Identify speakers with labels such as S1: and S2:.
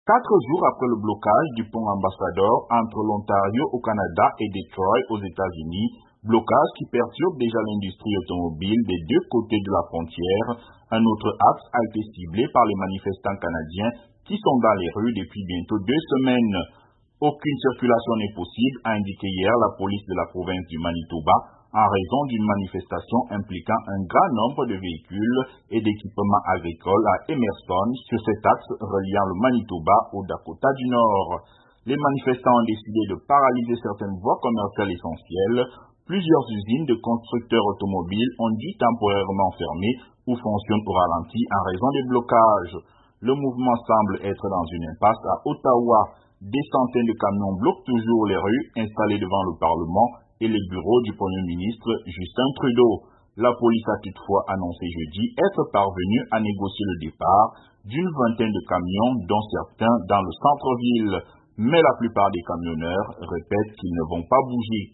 S1: 4 jours après le blocage du pont Ambassador entre l'Ontario au Canada et Detroit aux États-Unis, blocage qui perturbe déjà l'industrie automobile des deux côtés de la frontière, un autre axe a été ciblé par les manifestants canadiens qui sont dans les rues depuis bientôt 2 semaines. Aucune circulation n'est possible, a indiqué hier la police de la province du Manitoba, en raison d'une manifestation impliquant un grand nombre de véhicules et d'équipements agricoles à Emerson sur cet axe reliant le Manitoba au Dakota du Nord. Les manifestants ont décidé de paralyser certaines voies commerciales essentielles. Plusieurs usines de constructeurs automobiles ont dû temporairement fermer ou fonctionnent au ralenti en raison des blocages. Le mouvement semble être dans une impasse à Ottawa. Des centaines de camions bloquent toujours les rues installées devant le Parlement et les bureaux du Premier ministre Justin Trudeau. La police a toutefois annoncé jeudi être parvenue à négocier le départ d'une vingtaine de camions, dont certains dans le centre-ville. Mais la plupart des camionneurs répètent qu'ils ne vont pas bouger.